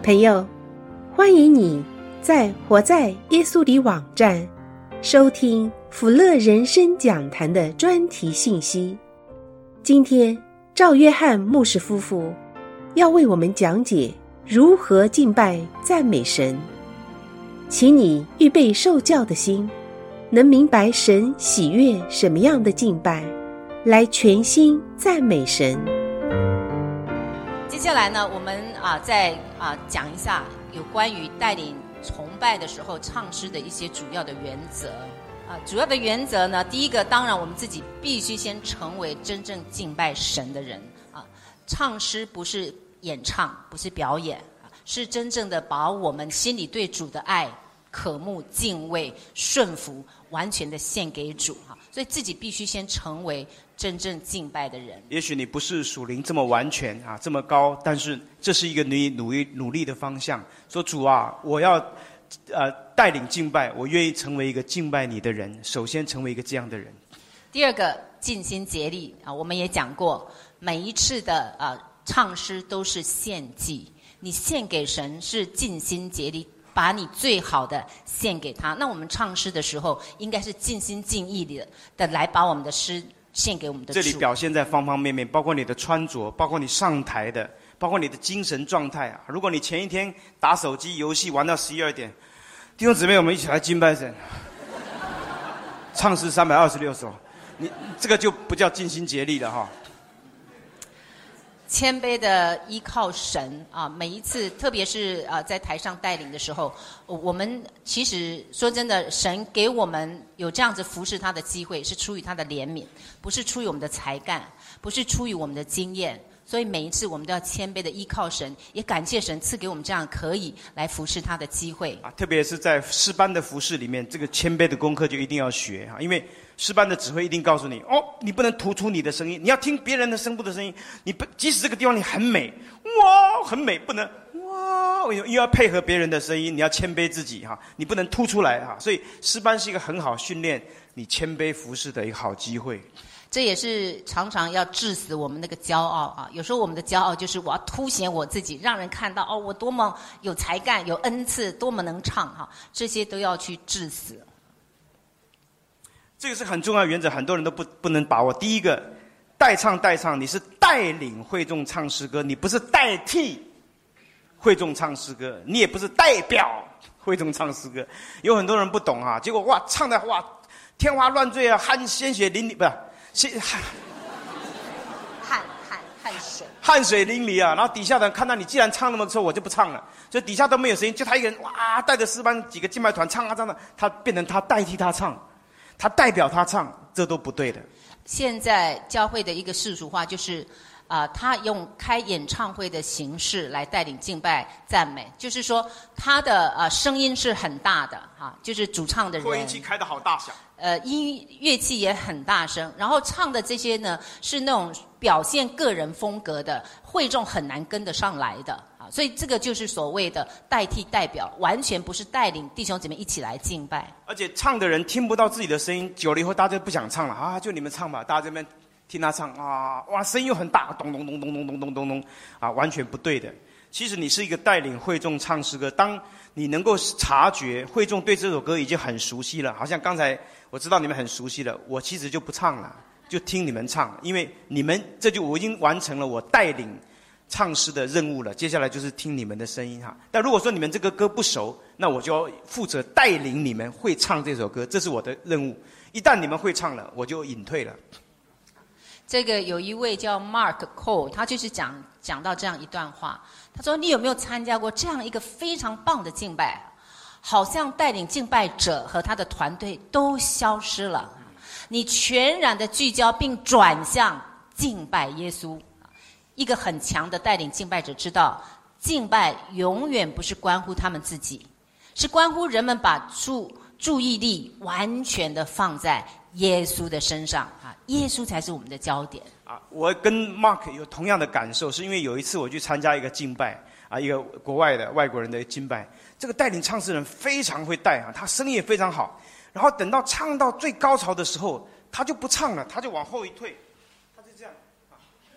朋友，欢迎你在活在耶稣里网站收听福乐人生讲坛的专题信息。今天赵约翰牧师夫妇要为我们讲解如何敬拜赞美神，请你预备受教的心，能明白神喜悦什么样的敬拜，来全心赞美神。 接下来呢，我们再讲一下有关于带领崇拜的时候唱诗的一些主要的原则。主要的原则呢，第一个，当然我们自己必须先成为真正敬拜神的人啊。唱诗不是演唱，不是表演，是真正的把我们心里对主的爱、渴慕、敬畏、顺服，完全的献给主哈。所以自己必须先成为真正敬拜的人。 也许你不是属灵这么完全这么高，但是这是一个你努力的方向。说主啊，我要带领敬拜，我愿意成为一个敬拜你的人。首先成为一个这样的人。 第二个，尽心竭力我们也讲过，每一次的唱诗都是献祭，你献给神是尽心竭力，把你最好的献给他。那我们唱诗的时候，应该是尽心尽意的来把我们的诗献给我们的主。 这里表现在方方面面，包括你的穿着，包括你上台的，包括你的精神状态如果你前一天打手机游戏玩到11、2点，弟兄姊妹，我们一起来敬拜神，唱诗326首，你这个就不叫尽心竭力了哈。 谦卑的依靠神每一次，特别是在台上带领的时候，我们其实说真的，神给我们有这样子服侍他的机会，是出于他的怜悯，不是出于我们的才干，不是出于我们的经验。所以每一次我们都要谦卑的依靠神，也感谢神赐给我们这样可以来服侍他的机会特别是在诗班的服侍里面，这个谦卑的功课就一定要学因为诗班的指挥一定告诉你你不能突出你的声音，你要听别人的声部的声音，你不即使这个地方你很美，哇很美，不能哇又要配合别人的声音，你要谦卑自己你不能突出来所以诗班是一个很好训练你谦卑服侍的一个好机会。 这也是常常要致死我们那个骄傲有时候我们的骄傲就是我要凸显我自己，让人看到我多么有才干、有恩赐，多么能唱这些都要去致死。 这个是很重要的原则，很多人都不能把握。第一个，代唱，你是带领会众唱诗歌，你不是代替会众唱诗歌，你也不是代表会众唱诗歌。有很多人不懂结果唱的天花乱坠鲜血淋漓，不是汗水淋漓然后底下的人看到你既然唱那么错，我就不唱了，所以底下都没有声音，就他一个人带着诗班几个敬拜团唱他变成他代替他唱，他代表他唱，这都不对的。 现在教会的一个世俗化就是他用开演唱会的形式来带领敬拜赞美，就是说他的声音是很大的就是主唱的人扩音器开得好大小， 乐器也很大声，然后唱的这些呢是那种表现个人风格的，会众很难跟得上来的所以这个就是所谓的代替代表，完全不是带领弟兄姐妹一起来敬拜。 而且唱的人听不到自己的声音，久了以后大家就不想唱了就你们唱吧，大家这边听他唱声音又很大，咚咚咚咚咚咚咚咚咚完全不对的。其实你是一个带领会众唱诗歌，当你能够察觉会众对这首歌已经很熟悉了，好像刚才我知道你们很熟悉了，我其实就不唱了，就听你们唱，因为你们我已经完成了我带领唱诗的任务了，接下来就是听你们的声音但如果说你们这个歌不熟，那我就要负责带领你们会唱这首歌，这是我的任务。一旦你们会唱了，我就隐退了。 这个有一位叫 Mark Cole， 他就是讲到这样一段话，他说你有没有参加过这样一个非常棒的敬拜，好像带领敬拜者和他的团队都消失了，你全然的聚焦并转向敬拜耶稣。一个很强的带领敬拜者知道，敬拜永远不是关乎他们自己，是关乎人们把注意力完全的放在耶稣的身上耶稣才是我们的焦点我跟 Mark 有同样的感受，是因为有一次我去参加一个敬拜一个国外的外国人的敬拜，这个带领唱诗人非常会带他声音也非常好，然后等到唱到最高潮的时候，他就不唱了，他就往后一退，他就这样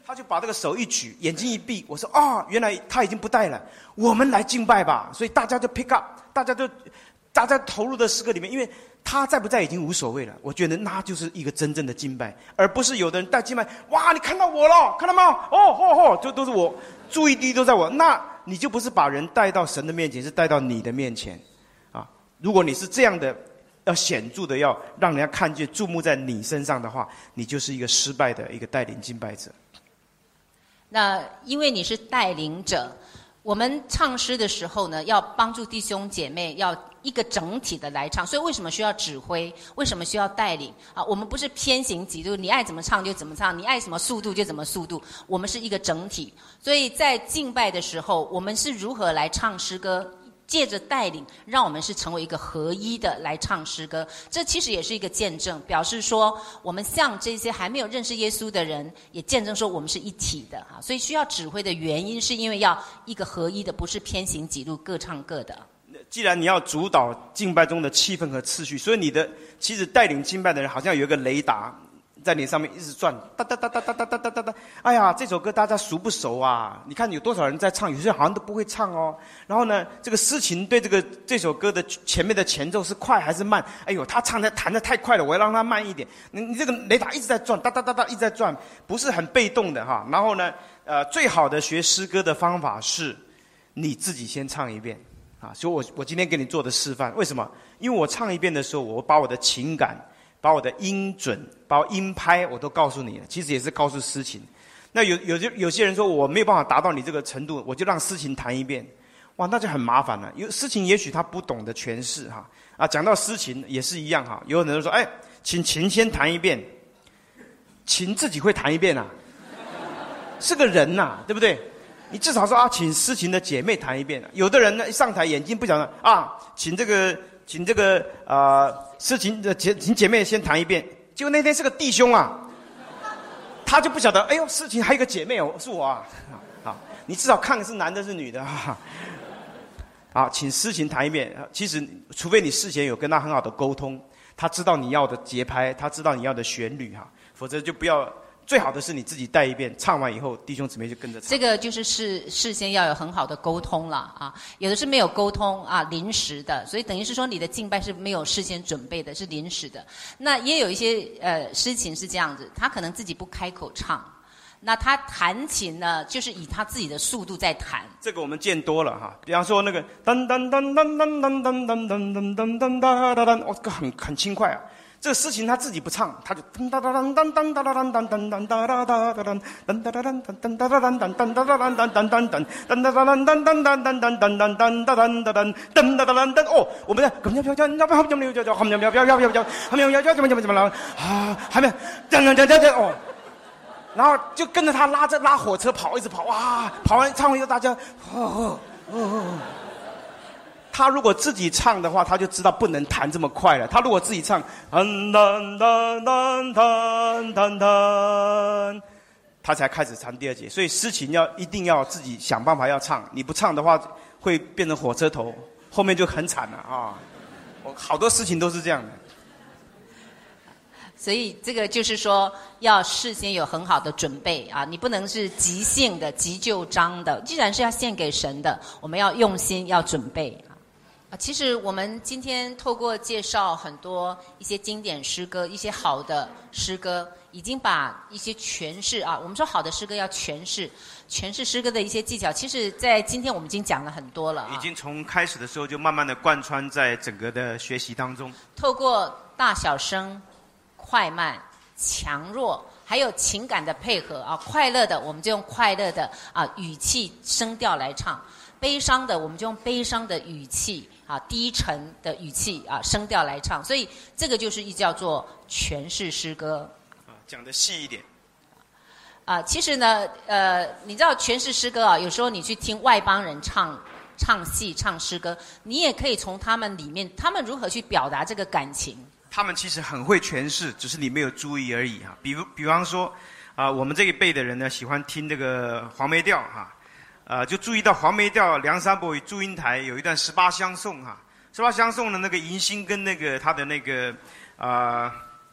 他就把这个手一举，眼睛一闭，我说啊，原来他已经不带了，我们来敬拜吧。所以大家就 pick up， 大家投入的诗歌里面，因为他在不在已经无所谓了。我觉得那就是一个真正的敬拜，而不是有的人带敬拜，哇，你看到我了，看到吗？就都是我，注意力都在我，那你就不是把人带到神的面前，是带到你的面前啊。如果你是这样的，要显著的要让人家看见注目在你身上的话，你就是一个失败的一个带领敬拜者。 那因为你是带领者，我们唱诗的时候呢，要帮助弟兄姐妹，要一个整体的来唱。所以为什么需要指挥？为什么需要带领？啊，我们不是偏行己路，你爱怎么唱就怎么唱，你爱什么速度就怎么速度。我们是一个整体。所以在敬拜的时候，我们是如何来唱诗歌？借着带领，让我们是成为一个合一的来唱诗歌，这其实也是一个见证，表示说我们向这些还没有认识耶稣的人，也见证说我们是一体的哈。所以需要指挥的原因，是因为要一个合一的，不是偏行己路，各唱各的。 既然你要主导敬拜中的气氛和次序，所以其实带领敬拜的人好像有一个雷达在你上面一直转，哒哒哒哒哒哒哒哒哒哒。哎呀，这首歌大家熟不熟啊？你看有多少人在唱，有些人好像都不会唱哦。然后呢，这个诗情对这首歌的前面的前奏是快还是慢？哎呦，他弹得太快了，我要让他慢一点。你这个雷达一直在转，哒哒哒哒一直在转，不是很被动的哈。然后呢，最好的学诗歌的方法是你自己先唱一遍啊。所以我今天给你做的示范，为什么？因为我唱一遍的时候，我把我的情感，把我的音准，把我音拍我都告诉你了，其实也是告诉诗情。那有些人说我没有办法达到你这个程度，我就让诗情弹一遍，哇，那就很麻烦了。诗情也许他不懂得诠释哈，啊，讲到诗情也是一样哈。有人说，哎，请琴先弹一遍，琴自己会弹一遍啊，是个人呐，对不对？你至少说啊，请诗情的姐妹弹一遍。有的人呢，一上台眼睛不讲了啊，请这个诗情的请姐妹先弹一遍。结果那天是个弟兄啊，他就不晓得，哎呦，诗情还有一个姐妹哦，是我啊。好，你至少看是男的是女的啊。好，请诗情弹一遍。其实，除非你事前有跟他很好的沟通，他知道你要的节拍，他知道你要的旋律哈，否则就不要。最好的是你自己带一遍，唱完以后弟兄姊妹就跟着唱。 这个就是事先要有很好的沟通了啊，有的是没有沟通啊，临时的，所以等于是说你的敬拜是没有事先准备的，是临时的。那也有一些诗情是这样子，他可能自己不开口唱，那他弹琴呢，就是以他自己的速度在弹。 这个我们见多了哈，比方说那个噔噔噔噔噔噔噔噔噔噔噔噔噔噔，哦，这个很轻快啊。这个诗情他自己不唱，他就噔哒哒噔噔噔哒哒噔噔噔噔哒哒哒哒噔噔哒哒噔噔哒哒噔噔噔哒哒噔噔噔噔噔噔哒哒噔噔噔噔噔噔噔噔噔哒噔哒噔噔哒哒噔噔哦，我们的怎么还没哦，然后就跟着他拉火车跑，一直跑哇，跑完唱完以后大家他如果自己唱的话，他就知道不能弹这么快了。他如果自己唱，噔噔噔噔噔噔噔，他才开始唱第二节。所以诗情一定要自己想办法要唱，你不唱的话会变成火车头，后面就很惨了啊！好多事情都是这样的。 所以这个就是说，要事先有很好的准备啊，你不能是即兴的、急就章的。既然是要献给神的，我们要用心，要准备。其实我们今天透过介绍很多一些经典诗歌，一些好的诗歌，已经把一些诠释啊，我们说好的诗歌要诠释诗歌的一些技巧，其实在今天我们已经讲了很多了啊， 已经从开始的时候就慢慢的贯穿在整个的学习当中。 透过大小声、快慢、强弱，还有情感的配合啊，快乐的我们就用快乐的啊语气声调来唱，悲伤的我们就用悲伤的语气啊，低沉的语气啊，声调来唱，所以这个就是叫做诠释诗歌。 讲得细一点。 其实呢，你知道诠释诗歌啊，有时候你去听外邦人唱戏、唱诗歌，你也可以从他们里面，他们如何去表达这个感情。 他们其实很会诠释，只是你没有注意而已哈。比方说，我们这一辈的人呢，喜欢听这个黄梅调哈。就注意到黄梅调梁山伯与祝英台有一段18相送哈，18相送的那个迎新跟那个他的那个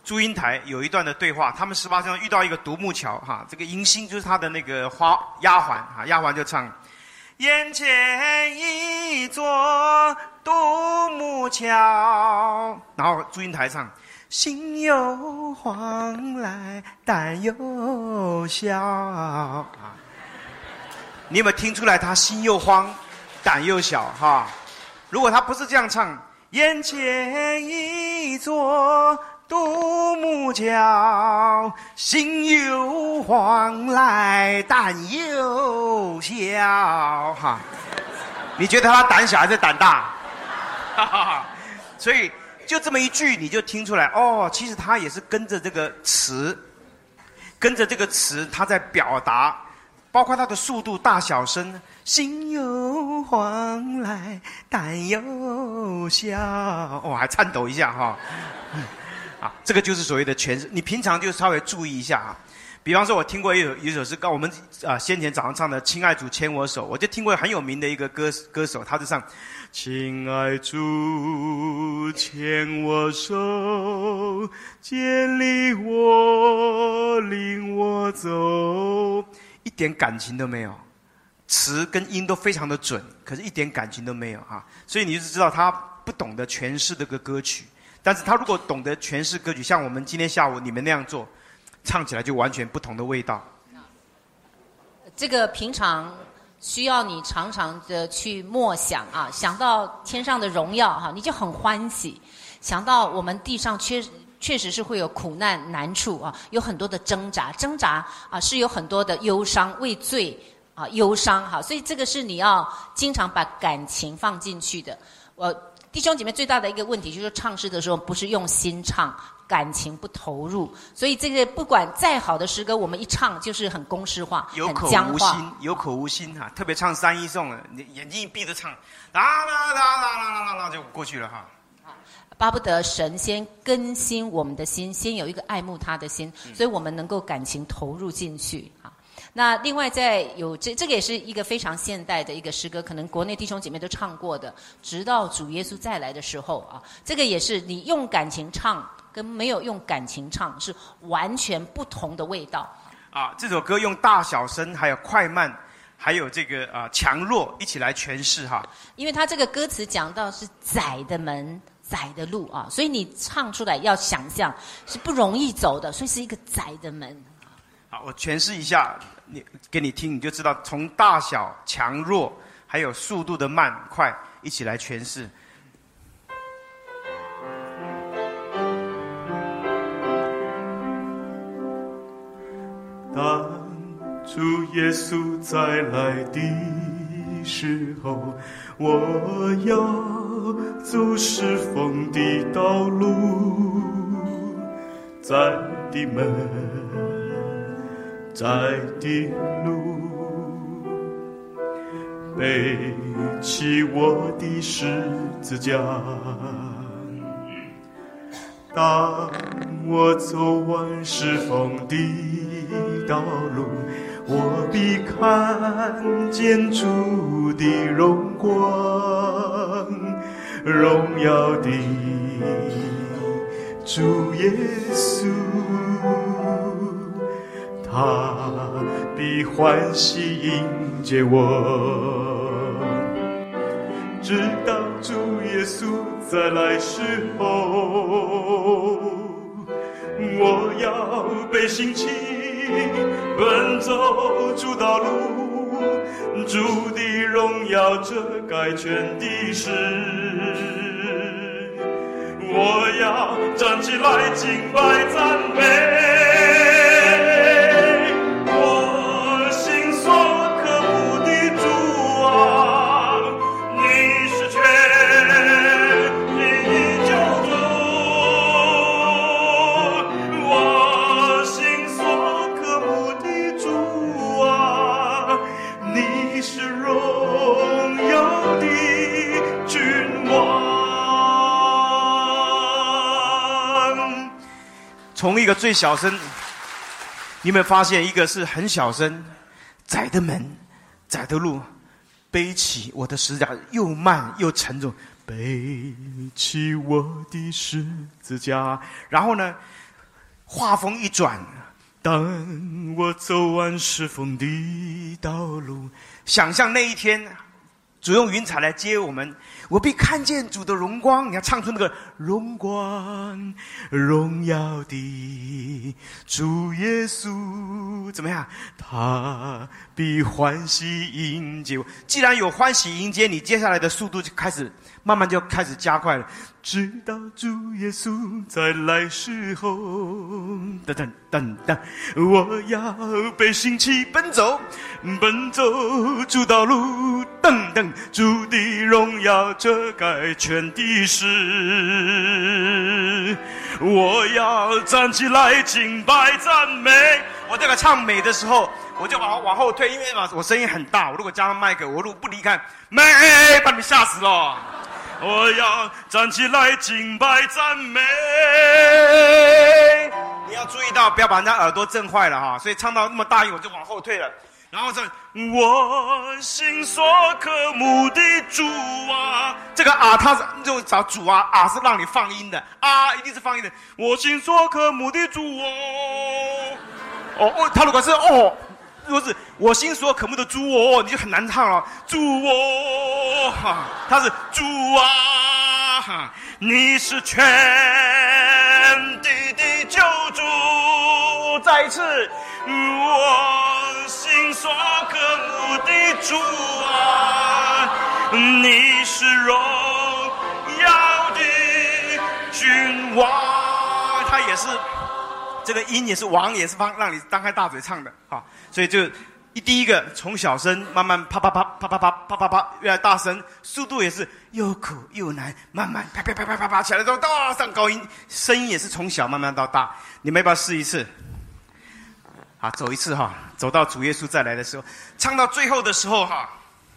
祝英台有一段的对话，他们18章遇到一个独木桥哈，这个迎新就是他的那个丫鬟哈，丫鬟就唱：眼前一座独木桥，然后祝英台唱：心有慌来胆又小啊。你有没有听出来他心又慌胆又小哈？如果他不是这样唱，眼前一座独木桥，心又慌来胆又小哈，你觉得他胆小还是胆大？哈哈哈，所以就这么一句你就听出来哦，其实他也是跟着这个词，他在表达，包括他的速度、大小声，心又慌来胆又小，哦，还颤抖一下哈。啊，这个就是所谓的诠释。你平常就稍微注意一下啊。比方说，我听过一首诗歌，我们先前早上唱的《亲爱主牵我手》，我就听过很有名的一个歌手，他就唱：亲爱主牵我手，建立我，领我走，一点感情都没有，词跟音都非常的准，可是一点感情都没有啊。所以你就知道他不懂得诠释这个歌曲。但是他如果懂得诠释歌曲，像我们今天下午你们那样做，唱起来就完全不同的味道。 这个平常需要你常常的去默想啊，想到天上的荣耀哈，你就很欢喜；想到我们地上确实是会有苦难难处啊，有很多的挣扎啊，是有很多的忧伤，为罪啊忧伤哈，所以这个是你要经常把感情放进去的。弟兄姐妹最大的一个问题就是唱诗的时候不是用心唱，感情不投入，所以这个不管再好的诗歌，我们一唱就是很公式化， 有口无心，有口无心哈。特别唱三一颂了，你眼睛一闭着唱，啦啦啦啦啦啦啦就过去了哈。 巴不得神先更新我们的心，先有一个爱慕他的心，所以我们能够感情投入进去啊。那另外再有这个也是一个非常现代的一个诗歌，可能国内弟兄姐妹都唱过的，直到主耶稣再来的时候啊，这个也是你用感情唱跟没有用感情唱是完全不同的味道啊。这首歌用大小声还有快慢还有这个强弱一起来诠释哈， 因为他这个歌词讲到是窄的门窄的路啊，所以你唱出来要想象是不容易走的，所以是一个窄的门。 好，我诠释一下，给你听，你就知道从大小、强弱，还有速度的慢快，一起来诠释。 当主耶稣再来的时候，我要走释放的道路，窄的门，窄的路，背起我的十字架。当我走完释放的道路，我必看见主的荣光，荣耀的主耶稣，他必欢喜迎接我，直到主耶稣再来时候，我要被兴起奔走主道路，主的荣耀遮盖全地势，我要站起来敬拜赞美。 从一个最小声，你有没有发现，一个是很小声，窄的门，窄的路，背起我的十字架，又慢又沉重， 背起我的十字架。 然后呢， 画风一转，当我走完石缝的道路，想象那一天主用云彩来接我们，我必看见主的荣光。你要唱出那个荣光荣耀的主耶稣，怎么样？他必欢喜迎接我。既然有欢喜迎接你，接下来的速度就慢慢就开始加快了，直到主耶稣再来时候，噔噔噔噔，我要被兴起奔走主道路，噔噔，主的荣耀遮盖全地势，我要站起来敬拜赞美。我这个唱美的时候，我就往后退，因为我声音很大，我如果加上麦克，我如果不离开，把你们吓死了。我要站起来敬拜赞美。你要注意到不要把人家耳朵震坏了哈，所以唱到那么大音我就往后退了。然后我心所渴慕的主啊，这个啊他就找主啊是让你放音的，一定是放音的。我心所渴慕的主他如果是如果是我心所渴慕的主你就很难唱了。主他是主啊，你是全地的救主。再一次，我心所渴慕的主啊，你是荣耀的君王。他也是这个音也是王，也是让你张开大嘴唱的啊，所以就第一个从小声慢慢啪啪啪啪啪啪啪啪啪越来大声，速度也是又苦又难，慢慢啪啪啪啪啪啪起来之后到上高音，声音也是从小慢慢到大。你们要不要试一次？走一次哈，走到主耶稣再来的时候，唱到最后的时候哈，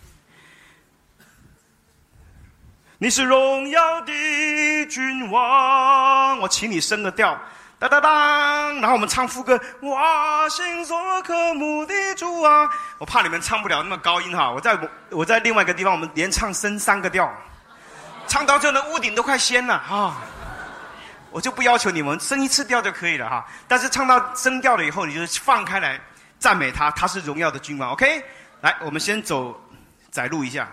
你是荣耀的君王，我请你升个调。哒哒当，然后我们唱副歌，我心所渴慕的主啊。我怕你们唱不了那么高音哈，我在另外一个地方，我们连唱升3个调，唱到这呢屋顶都快掀了哈。我就不要求你们升1次调就可以了哈，但是唱到升调了以后，你就放开来赞美他，他是荣耀的君王。OK， 来，我们先走载入一下，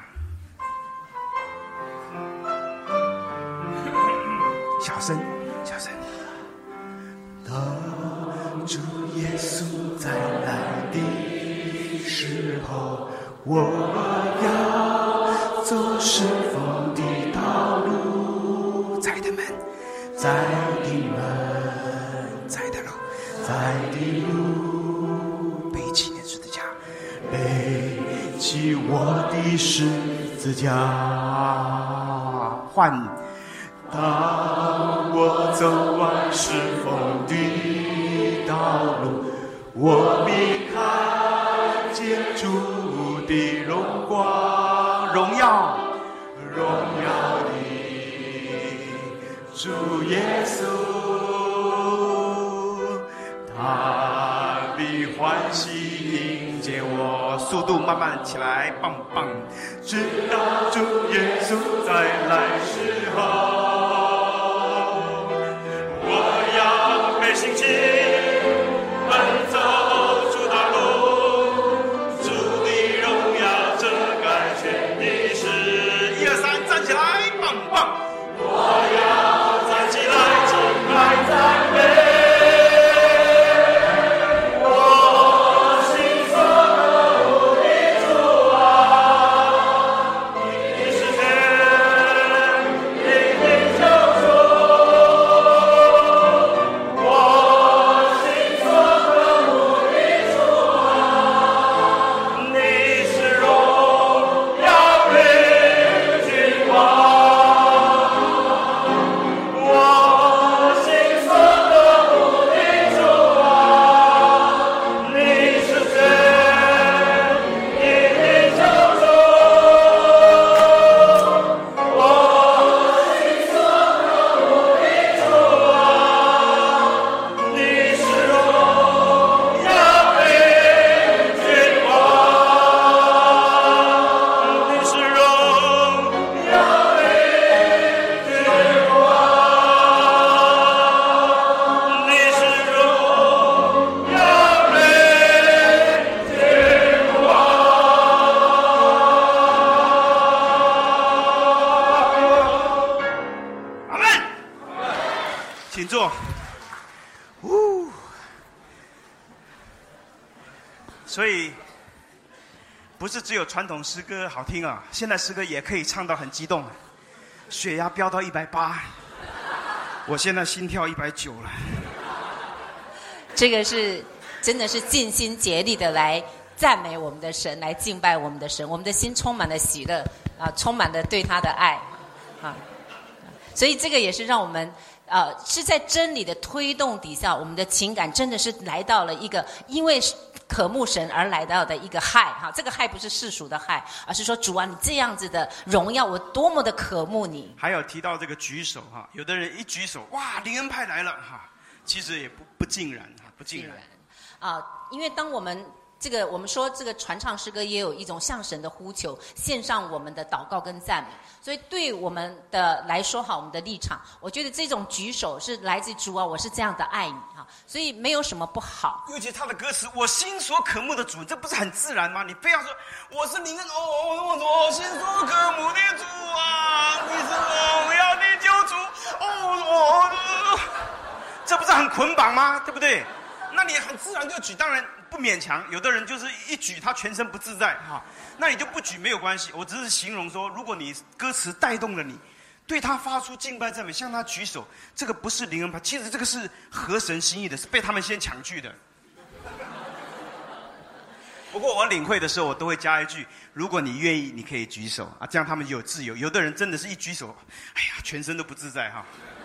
小声。当主耶稣再来的时候，我要走释放的道路。在的门，在的门，在的路，在的路，背起你的十字架，背起我的十字架，换。当我走完释放的道路，我必看见主的荣光，荣耀的主耶稣，他必欢喜迎接我。速度慢慢起来，棒棒，直到主耶稣再来时候。兴起奔走主道路，主的荣耀遮盖全地势。1、2、3，站起来，棒棒！我要站起来，敬拜赞美。我心所渴慕的主啊，你是天，你所以不是只有传统诗歌好听啊，现在诗歌也可以唱到很激动，血压飙到180，我现在心跳190了。 这个是真的是尽心竭力的来赞美我们的神，来敬拜我们的神，我们的心充满了喜乐啊，充满了对他的爱啊，所以这个也是让我们是在真理的推动底下，我们的情感真的是来到了一个因为渴慕神而来到的一个害哈，这个害不是世俗的害，而是说主啊，你这样子的荣耀，我多么的渴慕你。 还有提到这个举手哈，有的人一举手，哇，灵恩派来了哈，其实也不尽然哈，不尽然因为当我们我们说这个传唱诗歌也有一种向神的呼求，献上我们的祷告跟赞美，所以对我们的来说哈，我们的立场，我觉得这种举手是来自主啊，我是这样的爱你哈，所以没有什么不好。 尤其他的歌词，我心所渴慕的主，这不是很自然吗？你非要说我是灵恩我心所渴慕的主啊，你是荣耀的救主这不是很捆绑吗？对不对？那你很自然就举，当然不勉强。有的人就是一举他全身不自在哈，那你就不举没有关系。我只是形容说，如果你歌词带动了你，对他发出敬拜赞美，向他举手，这个不是灵恩派，其实这个是合神心意的，是被他们先抢去的。不过我领会的时候，我都会加一句：如果你愿意，你可以举手啊，这样他们就有自由。有的人真的是一举手，哎呀，全身都不自在哈。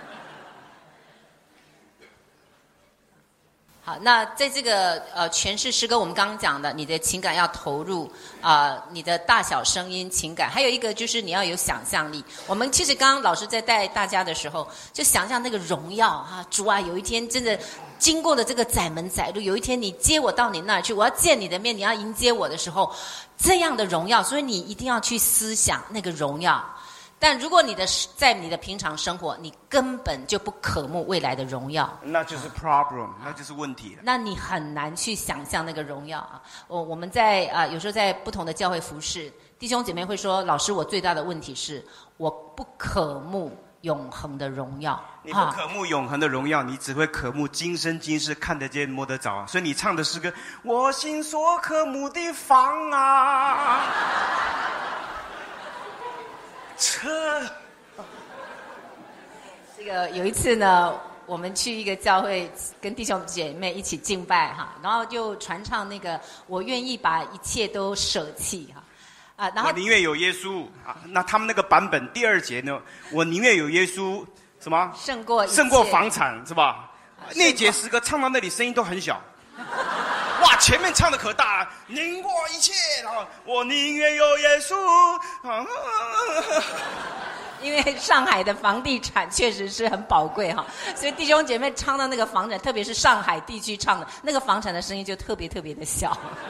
好，那在这个诠释诗歌，我们刚刚讲的，你的情感要投入你的大小声音情感，还有一个就是你要有想象力。我们其实刚刚老师在带大家的时候，就想象那个荣耀啊，主啊，有一天真的经过了这个窄门窄路，有一天你接我到你那儿去，我要见你的面，你要迎接我的时候，这样的荣耀，所以你一定要去思想那个荣耀。但如果在你的平常生活，你根本就不渴慕未来的荣耀， 那就是 problem， 那就是问题了。 那你很难去想象那个荣耀啊！我们在有时候在不同的教会服事，弟兄姐妹会说：“老师，我最大的问题是我不渴慕永恒的荣耀。” 你不渴慕永恒的荣耀，你只会渴慕今生今世看得见摸得着啊！所以你唱的诗歌，我心所渴慕的房啊。 这个有一次呢，我们去一个教会，跟弟兄姐妹一起敬拜哈，然后就传唱那个我愿意把一切都舍弃哈，然后我宁愿有耶稣啊。那他们那个版本第2节呢，我宁愿有耶稣什么胜过房产是吧？那节诗歌唱到那里声音都很小。哇，前面唱的可大了，宁过一切，然后我宁愿有耶稣。 因为上海的房地产确实是很宝贵哈，所以弟兄姐妹唱到那个房产，特别是上海地区唱的那个房产的声音就特别特别的小。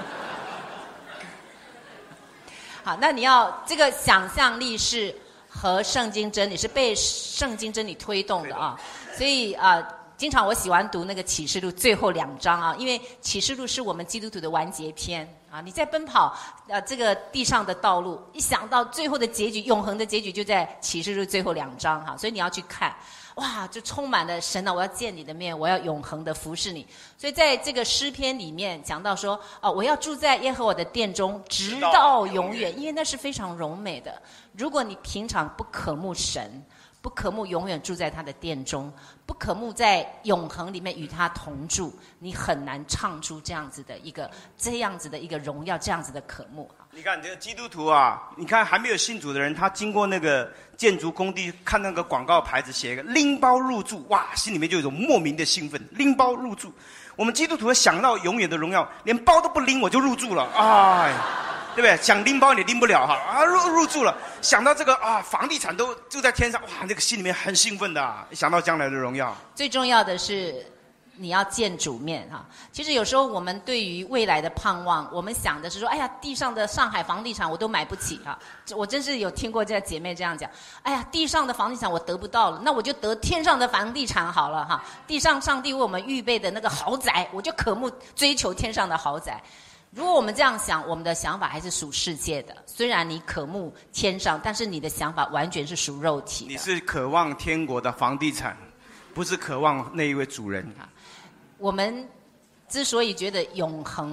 好，那你要这个想象力是和圣经真理是被圣经真理推动的啊，所以经常我喜欢读那个启示录最后2章啊，因为启示录是我们基督徒的完结篇啊。你在奔跑这个地上的道路，一想到最后的结局，永恒的结局就在启示录最后2章哈，所以你要去看，哇，就充满了神啊！我要见你的面，我要永恒的服侍你。所以在这个诗篇里面讲到说，我要住在耶和华的殿中，直到永远，因为那是非常荣美的。如果你平常不渴慕神，不渴慕永远住在他的殿中，不渴慕在永恒里面与他同住，你很难唱出这样子的一个荣耀，这样子的渴慕。 你看这个基督徒啊，你看还没有信主的人，他经过那个建筑工地，看那个广告牌子写一个拎包入住，哇，心里面就有一种莫名的兴奋，拎包入住。我们基督徒想到永远的荣耀，连包都不拎我就入住了，哎。对不对？想拎包你拎不了哈入住了。想到这个房地产都住在天上，哇，那个心里面很兴奋的想到将来的荣耀。 最重要的是你要见主面哈。其实有时候我们对于未来的盼望，我们想的是说，哎呀，地上的上海房地产我都买不起哈。我真是有听过这姐妹这样讲，哎呀，地上的房地产我得不到了，那我就得天上的房地产好了哈。地上上帝为我们预备的那个豪宅，我就渴慕追求天上的豪宅。如果我们这样想，我们的想法还是属世界的。虽然你渴慕天上，但是你的想法完全是属肉体的。 你是渴望天国的房地产，不是渴望那一位主人。 我们之所以觉得永恒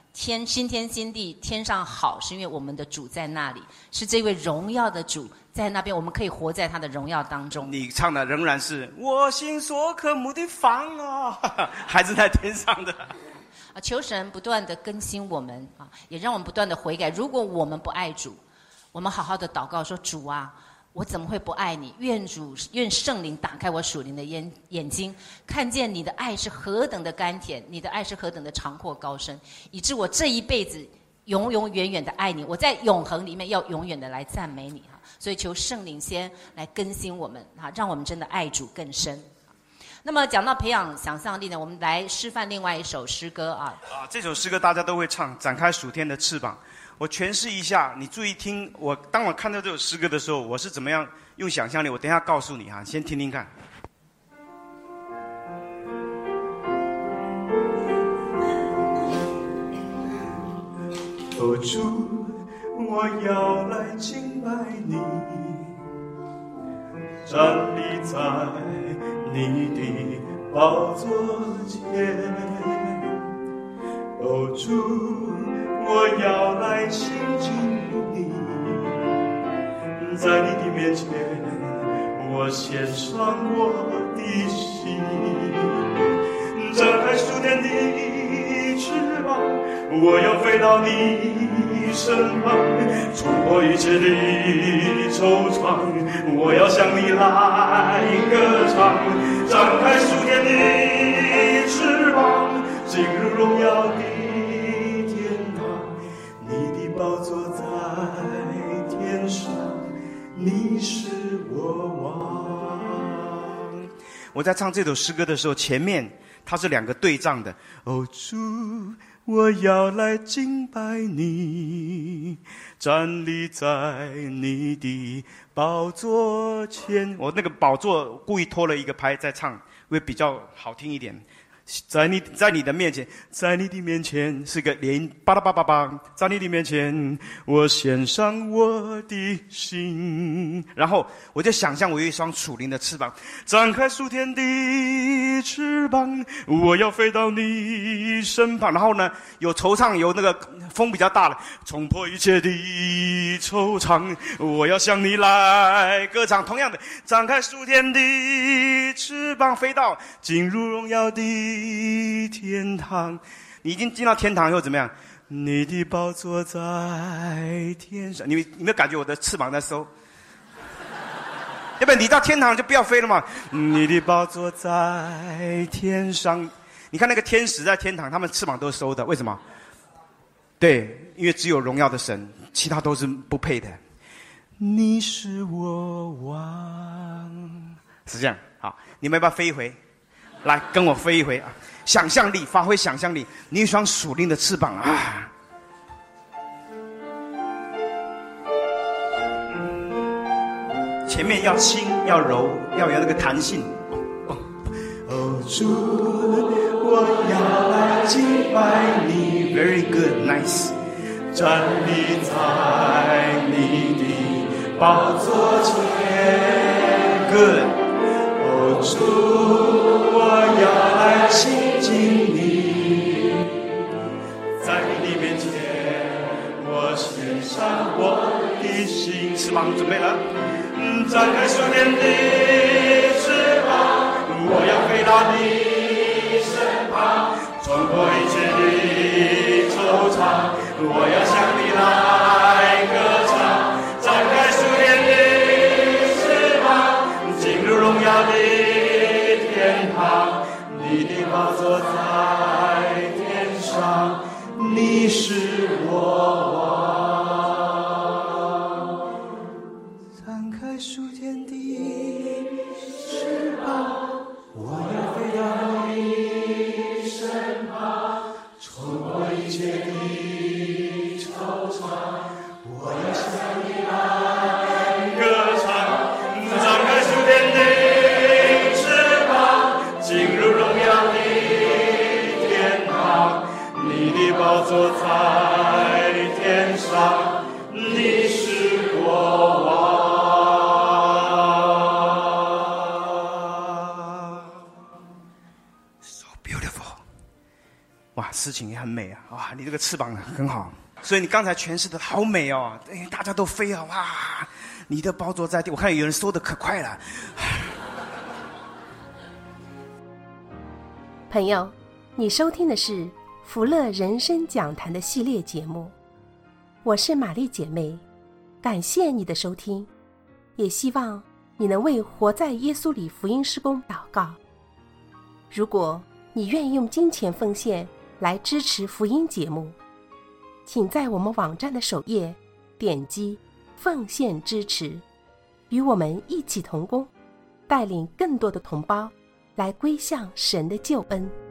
新天新地，天上好，是因为我们的主在那里，是这位荣耀的主在那边，我们可以活在他的荣耀当中。 你唱的仍然是我心所渴慕的房啊，还是在天上的。 求神不断的更新我们啊，也让我们不断的悔改。如果我们不爱主，我们好好的祷告说：主啊，我怎么会不爱你？愿圣灵打开我属灵的眼睛，看见你的爱是何等的甘甜，你的爱是何等的长阔高深，以致我这一辈子永永远远的爱你，我在永恒里面要永远的来赞美你。所以求圣灵先来更新我们，让我们真的爱主更深。那么讲到培养想象力呢，我们来示范另外一首诗歌啊。 这首诗歌大家都会唱，展开属天的翅膀。我诠释一下，你注意听。当我看到这首诗歌的时候，我是怎么样用想象力？我等一下告诉你哈，先听听看。 哦，主，我要来敬拜你，站立在你的宝座前。哦，主，我要来亲近你，在你的面前，我献上我的心，展开属天的翅膀，我要飞到你身旁，冲破一切的惆怅，我要向你来歌唱，展开属天的翅膀，进入荣耀的天堂，你的宝座在天上，你是我王。 我在唱这首诗歌的时候，前面它是两个对仗的。哦，主，我要来敬拜你，站立在你的宝座前。我那个宝座故意拖了一个拍在唱，会比较好听一点。在你的面前，在你的面前是个连巴拉巴巴巴，在你的面前，我献上我的心。然后我就想象我有一双属灵的翅膀，展开属天的翅膀，我要飞到你身旁。然后呢，有惆怅，有那个风比较大了，冲破一切的惆怅，我要向你来歌唱。同样的，展开属天的翅膀，飞到进入荣耀的天堂。你已经进到天堂以后怎么样？你的宝座在天上。你没有感觉我的翅膀在收？要不然你到天堂就不要飞了嘛。你的宝座在天上。你看那个天使在天堂，他们翅膀都是收的，为什么？对，因为只有荣耀的神，其他都是不配的。你是我王，是这样。好，你们要不要飞一回？来，跟我飞一回啊！想象力，发挥想象力。你有一双属灵的翅膀啊！前面要轻，要柔，要有那个弹性。 哦，主，我要来敬拜你 ，Very good, nice。 站立在你的宝座前 ，Good。 哦，主，我要来亲近你，在你面前，我献上我的心。 翅膀准备了， 展开属天的翅膀，我要飞到你身旁，冲破一切的惆怅，我要向你来歌唱，展开属天的翅膀，进入荣耀的天堂，你的宝座在天上，你是我王。展开属天的翅膀，我要飞到你身旁，冲破一切的惆怅，我要向你来歌唱，展开属天的翅膀，进入荣耀的天堂，你的宝座在天上，你是我王。 诗情也很美啊！哇，你这个翅膀很好，所以你刚才诠释的好美哦！哎，大家都飞啊！哇，你的宝座在地，我看有人说的可快了。 朋友，你收听的是福乐人生讲坛的系列节目，我是玛丽姐妹，感谢你的收听，也希望你能为活在耶稣里福音事工祷告。如果你愿意用金钱奉献来支持福音节目，请在我们网站的首页点击奉献支持，与我们一起同工，带领更多的同胞来归向神的救恩。